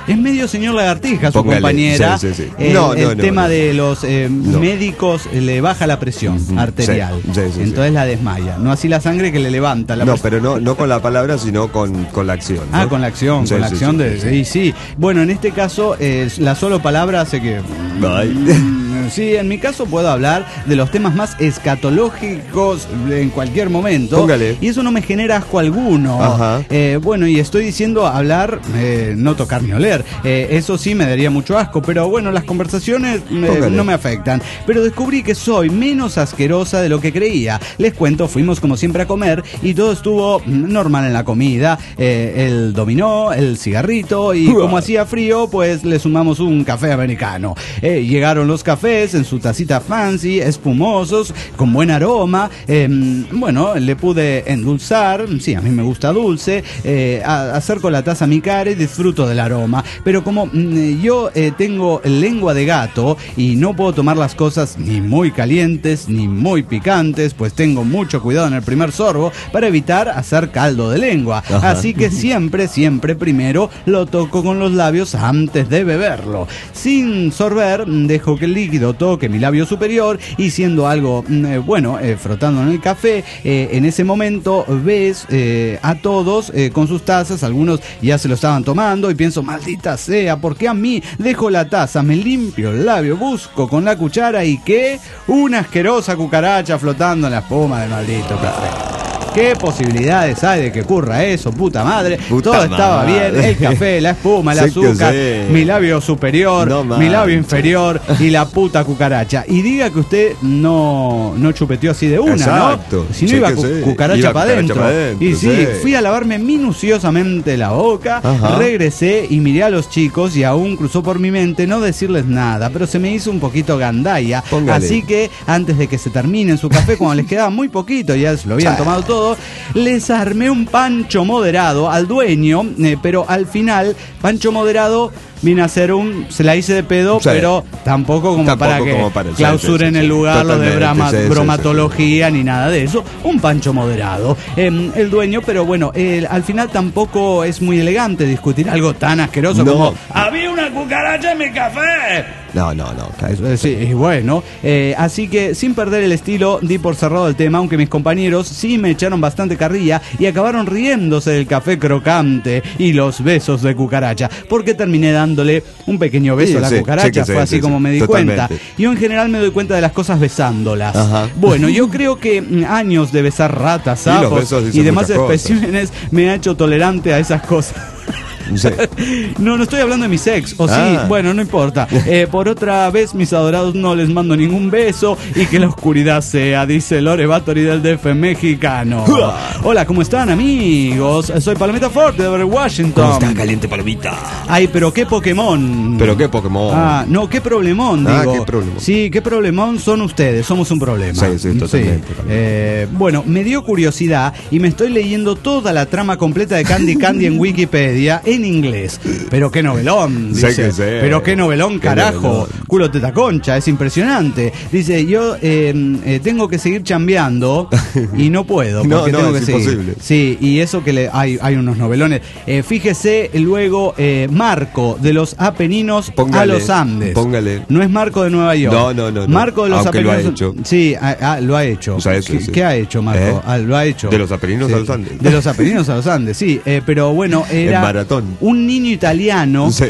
es medio señor lagartija su Póngale, compañera. sí, sí, sí. Eh, No, el no, no, tema no. de los eh, No. médicos eh, le baja la presión Ujú, arterial. sí, sí, sí, entonces sí. la desmaya. No así la sangre que le levanta la No, presión. pero no, no con la palabra, sino con, con la acción. ¿no? Ah, con la acción, Sí, con la sí, acción sí, de... sí. Sí, sí. Bueno, en este caso, eh, la solo palabra hace que... Ay. Mm, Sí, en mi caso puedo hablar de los temas más escatológicos en cualquier momento. Póngale. Y eso no me genera asco alguno. Ajá. Eh, bueno, y estoy diciendo hablar, eh, no tocar ni oler. Eh, eso sí me daría mucho asco, pero bueno, las conversaciones eh, Póngale. no me afectan. Pero descubrí que soy menos asquerosa de lo que creía. Les cuento, fuimos como siempre a comer y todo estuvo normal en la comida. Eh, el dominó, el cigarrito y como hacía frío, pues le sumamos un café americano. Eh, llegaron los cafés en su tacita fancy, espumosos, con buen aroma. Eh, bueno, le pude endulzar, sí, a mí me gusta dulce, eh, a- acerco la taza a mi cara y disfruto del aroma. Pero como mm, yo eh, tengo lengua de gato y no puedo tomar las cosas ni muy calientes ni muy picantes, pues tengo mucho cuidado en el primer sorbo para evitar hacer caldo de lengua. Ajá. Así que siempre, siempre primero lo toco con los labios antes de beberlo. Sin sorber, dejo que el líquido toque mi labio superior y siendo algo, mm, eh, bueno, eh, frotando en el café, eh, en ese momento ves eh, a todos eh, con sus tazas, algunos ya se lo estaban tomando y pienso, maldita sea, ¿por qué a mí? Dejo la taza, me limpio el labio, busco con la cuchara y ¿qué? Una asquerosa cucaracha flotando en la espuma del maldito café. ¿Qué posibilidades hay de que ocurra eso, puta madre? Puta Todo estaba madre. bien, el café, la espuma, el Sé que azúcar, sé. mi labio superior, No mi labio manches. inferior y la puta cucaracha. Y diga que usted no, no chupeteó así de una, Exacto. ¿no? Si no Sé iba que cu- sé. cucaracha Iba para cucaracha adentro. pa' adentro, Y sí, sí. fui a lavarme minuciosamente la boca, Ajá. regresé y miré a los chicos y aún cruzó por mi mente no decirles nada, pero se me hizo un poquito gandalla. Póngale. Así que antes de que se terminen su café, cuando les quedaba muy poquito, ya se lo habían tomado todo, les armé un pancho moderado al dueño, eh, pero al final, pancho moderado viene a ser un, se la hice de pedo, Sí. pero tampoco como Tampoco para que como para- sí, clausuren sí, sí, el sí. lugar lo de Totalmente, brama- sí, sí, sí, bromatología ni nada de eso, un pancho moderado. Eh, el dueño, pero bueno, eh, al final tampoco es muy elegante discutir algo tan asqueroso No. como había una cucaracha en mi café. No, no, no. Eh, Sí, y bueno, eh, así que sin perder el estilo di por cerrado el tema, aunque mis compañeros sí me echaron bastante carrilla y acabaron riéndose del café crocante y los besos de cucaracha, porque terminé dándole un pequeño beso Sí, a la sí, cucaracha, sí, sí, fue así sí, como sí, me di totalmente. cuenta. Yo en general me doy cuenta de las cosas besándolas. Ajá. Bueno, yo creo que mm, años de besar ratas, Sí, los sapos besos y dicen demás muchas cosas. especímenes me ha hecho tolerante a esas cosas. Sí. No, no estoy hablando de mi sex, o sí, Ah. bueno, no importa. Eh, por otra vez, mis adorados, no les mando ningún beso y que la oscuridad sea, dice Lore Bathory del D F mexicano. Hola, ¿cómo están, amigos? Soy Palomita Forte de Washington. ¿Cómo está, caliente palomita? Ay, pero qué Pokémon. Pero qué Pokémon. Ah, no, qué problemón, Ah, digo. qué problemón. Sí, qué problemón son ustedes, somos un problema. Sí, sí, totalmente, totalmente. Eh, bueno, me dio curiosidad y me estoy leyendo toda la trama completa de Candy Candy en Wikipedia en inglés. Pero qué novelón, Sé dice. que sé. Pero qué novelón, Qué carajo. novelón. Culo teta concha, es impresionante. Dice, yo eh, eh, tengo que seguir chambeando y no puedo. No, Porque no, tengo es que seguir. imposible. Sí, y eso que le, hay, hay unos novelones. Eh, fíjese luego eh, Marco de los Apeninos a Póngale, los Andes. póngale. No es Marco de Nueva York. No, no, no, no. Marco de los Aunque lo ha Apeninos. hecho. Sí, ah, ah, lo ha hecho. O sea, eso ¿Qué, sí. qué ha hecho Marco? ¿Eh? Ah, lo ha hecho. De los Apeninos Sí. a los Andes. De los Apeninos a los Andes, sí. Eh, pero bueno, era En maratón. un niño italiano. Sí.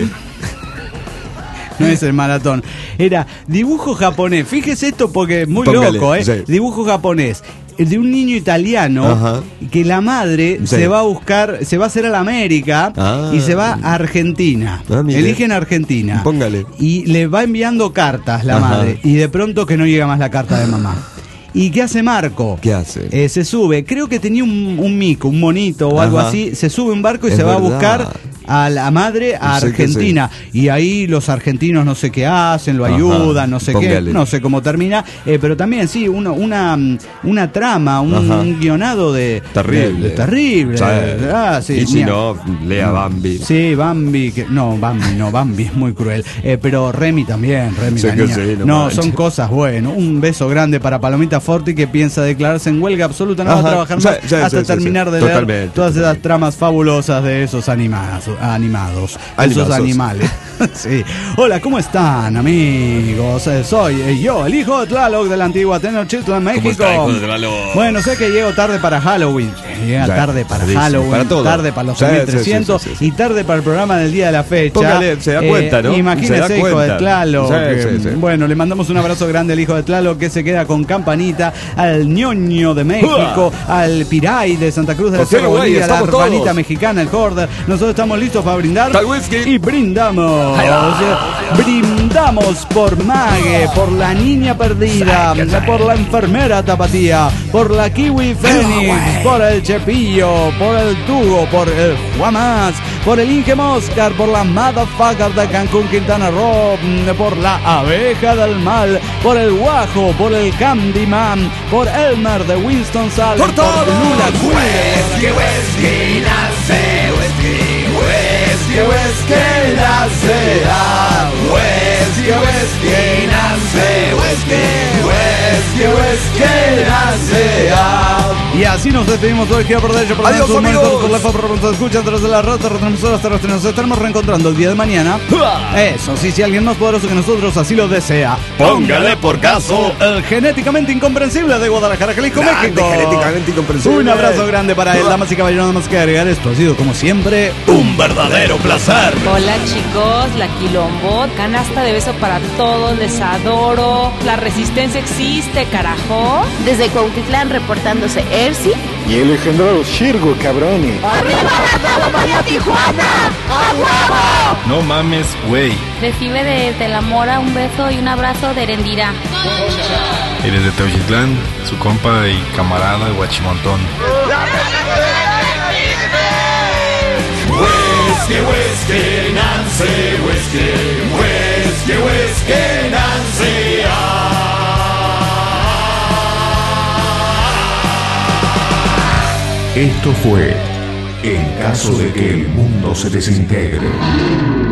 No es el maratón. Era dibujo japonés. Fíjese esto porque es muy Póngale, loco, ¿eh? sí. Dibujo japonés. De un niño italiano. Ajá. Que la madre Sí. se va a buscar, se va a hacer a la América Ah. y se va a Argentina. Ah, mire. Eligen Argentina. Póngale. Y le va enviando cartas la Ajá. madre. Y de pronto que no llega más la carta de mamá. ¿Y qué hace Marco? ¿Qué hace? Eh, se sube, creo que tenía un, un mico, un monito o algo Ajá. así. Se sube a un barco y Es se va verdad. a buscar a la madre a Sé que Argentina. Y ahí los argentinos no sé qué hacen, lo Ajá. ayudan, no sé Póngale. qué. No sé cómo termina. Eh, pero también, sí, uno, una, una trama, un, Ajá. un guionado de. Terrible. de- de terrible. O sea, Ah, sí, y si mira. no, lea Bambi. Sí, Bambi, que, no, Bambi, no, Bambi es muy cruel. Eh, pero Remy también, Remy Sé la que niña. sí, no no, manches. son cosas buenas. Un beso grande para Palomita Forti que piensa declararse en huelga absoluta, no va a Ajá, trabajar sí, más sí, hasta sí, sí, terminar sí. de leer Totalmente, todas esas totalmente. tramas fabulosas de esos animazos. animados, Animados. esos animales. Sí. Hola, ¿cómo están, amigos? Eh, Soy eh, yo, el hijo de Tlaloc de la antigua Tenochtitlan, México. ¿Cómo está, hijo de Tlaloc? Bueno, sé que llego tarde para Halloween. Llega Ya, tarde para tardísimo, Halloween, para todo. tarde para los Sí, mil sí, trescientos sí, sí, sí. y tarde para el programa del día de la fecha. Póngale, se da cuenta, ¿no? Imagínese, Se da hijo de cuenta. Tlaloc. Sí, que, sí, sí. Bueno, le mandamos un abrazo grande al hijo de Tlaloc que se queda con campanita, al ñoño de México, al Piray de Santa Cruz de la José Sierra Güey, Bolivia, la estamos hermanita todos. mexicana, el Horder. Nosotros estamos listos para brindar. Tal whisky. Y brindamos. Brindamos por Mague, por la niña perdida, por la enfermera Tapatía, por la Kiwi Fénix, por el Chepillo, por el Tugo, por el Juamás, por el Inge Moscar, por la Motherfucker de Cancún, Quintana Roo, por la Abeja del Mal, por el Guajo, por el Candyman, por Elmer de Winston-Salem, por, por Lula Whisky, whisky, nace, whisky, whisky, whisky, nace, ah, whisky, whisky, nace, whisky, whisky, whisky, nace, ah. Y así nos despedimos hoy, gira por derecho, por Adiós, la amigos. por la F, por nos escucha a través de la red, retransmisoras terrestres. Nos estaremos reencontrando el día de mañana. Eso sí, si alguien más poderoso que nosotros así lo desea. Póngale por caso. El genéticamente incomprensible de Guadalajara, Jalisco, Grande, México. genéticamente incomprensible. Un abrazo grande para él, damas y caballeros, nada más que agregar esto. Ha sido, como siempre, un verdadero placer. Hola chicos, la Quilombot, canasta de beso para todos, les adoro. La resistencia existe, carajo. Desde Cuautitlán reportándose Ersi. Y el legendario Shirgo, cabroni. No mames, güey. Recibe desde la Mora un beso y un abrazo de Erendira. Eres de Teuchitlán, su compa y camarada Guachimontón. Whisky, whisky, Nancy, whisky, whisky, whisky, Nancy. Esto fue En caso de que el mundo se desintegre.